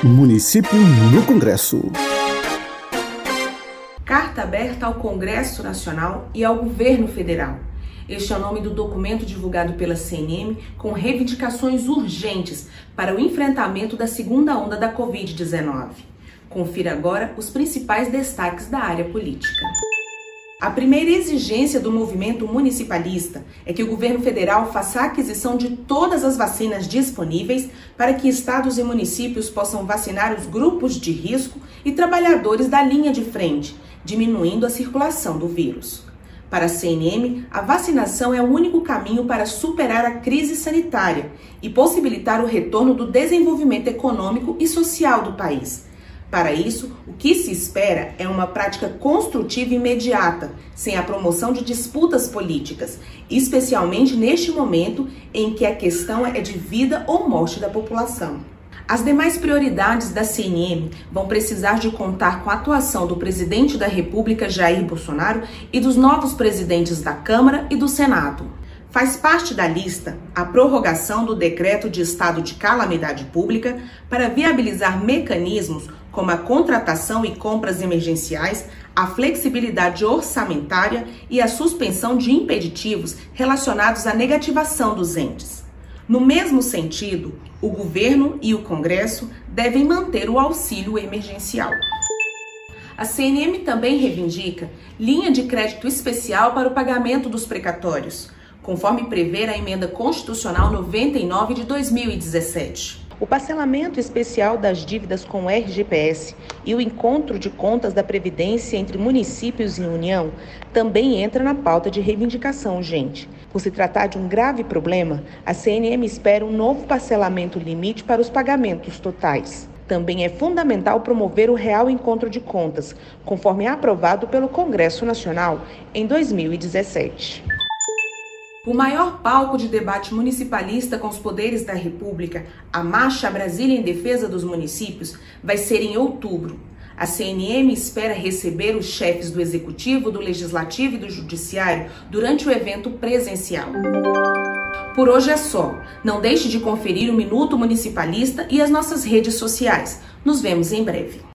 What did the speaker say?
Município no Congresso. Carta aberta ao Congresso Nacional e ao Governo Federal. Este é o nome do documento divulgado pela CNM com reivindicações urgentes para o enfrentamento da segunda onda da Covid-19. Confira agora os principais destaques da área política. A primeira exigência do movimento municipalista é que o governo federal faça a aquisição de todas as vacinas disponíveis para que estados e municípios possam vacinar os grupos de risco e trabalhadores da linha de frente, diminuindo a circulação do vírus. Para a CNM, a vacinação é o único caminho para superar a crise sanitária e possibilitar o retorno do desenvolvimento econômico e social do país. Para isso, o que se espera é uma prática construtiva e imediata, sem a promoção de disputas políticas, especialmente neste momento em que a questão é de vida ou morte da população. As demais prioridades da CNM vão precisar de contar com a atuação do presidente da República, Jair Bolsonaro, e dos novos presidentes da Câmara e do Senado. Faz parte da lista a prorrogação do decreto de estado de calamidade pública para viabilizar mecanismos como a contratação e compras emergenciais, a flexibilidade orçamentária e a suspensão de impeditivos relacionados à negativação dos entes. No mesmo sentido, o governo e o Congresso devem manter o auxílio emergencial. A CNM também reivindica linha de crédito especial para o pagamento dos precatórios, conforme prevê a Emenda Constitucional 99 de 2017. O parcelamento especial das dívidas com o RGPS e o encontro de contas da Previdência entre municípios e União também entra na pauta de reivindicação urgente. Por se tratar de um grave problema, a CNM espera um novo parcelamento limite para os pagamentos totais. Também é fundamental promover o real encontro de contas, conforme aprovado pelo Congresso Nacional em 2017. O maior palco de debate municipalista com os poderes da República, a Marcha Brasília em Defesa dos Municípios, vai ser em outubro. A CNM espera receber os chefes do Executivo, do Legislativo e do Judiciário durante o evento presencial. Por hoje é só. Não deixe de conferir o Minuto Municipalista e as nossas redes sociais. Nos vemos em breve.